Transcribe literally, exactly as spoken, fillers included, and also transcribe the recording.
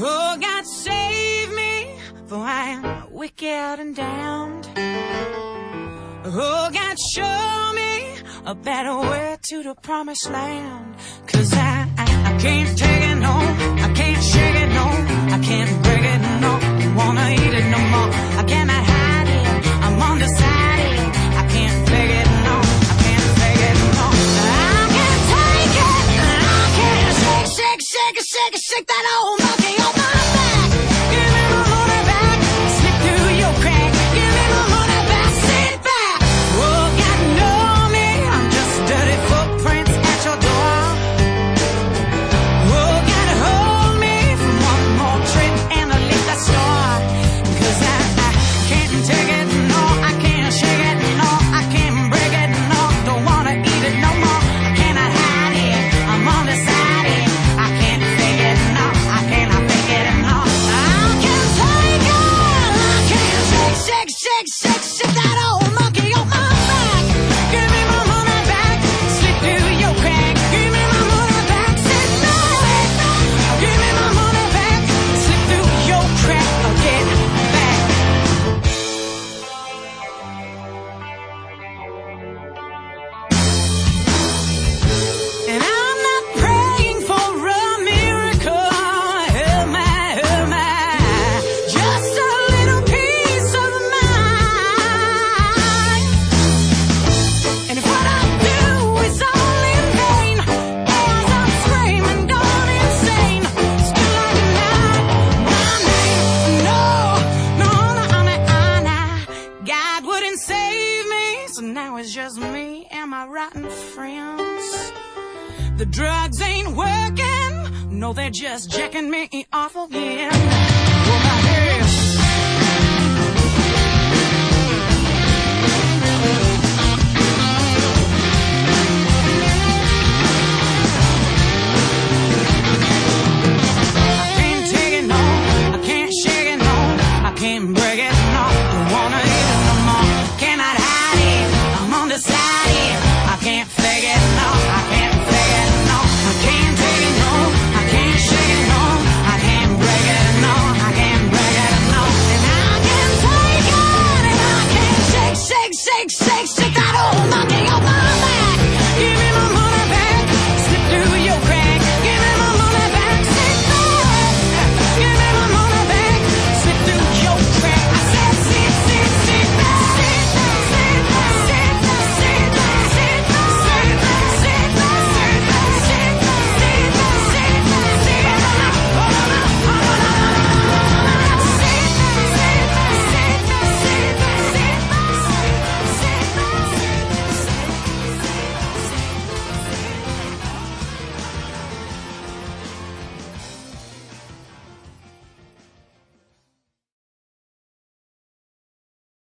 Oh, God save me, for I am wicked and damned. Oh, God show me a better way to the promised land. Cause I, I, I can't take it no, I can't shake it no, I can't break it no, don't wanna eat it no more. I cannot hide it, I'm undecided, I can't fake it no, I can't fake it no. I can't take it, I can't shake, shake, shake it, shake it, shake that old monkey on my back. Give me my money back, slip through your crack. Give me my money back, sit back. Oh, God know me, I'm just dirty footprints at your door. Oh, God hold me for one more trip and I'll leave that store. Cause I, I can't take it, no, I can't shake it, no, I can't break it, no, don't wanna eat it no more. I cannot hide it, I'm undecided, I can't fake it, no, I cannot fake it, no. I can't take it, I can't shake, shake, shake, shake, shake that old monkey on my back. Give me my money back, slip through your crack. Give me my money back, sit back. Give me my money back, slip through your crack. I'll get back. And I'm not praying for a miracle, oh my, oh my, just a little piece of mine. And if what I do is all in vain, as I'm screaming, gone insane, still I deny my name. No, no, no, no, no, no. God wouldn't save me, so now it's just me and my rotten friends. The drugs ain't working, no, they're just jacking me off again.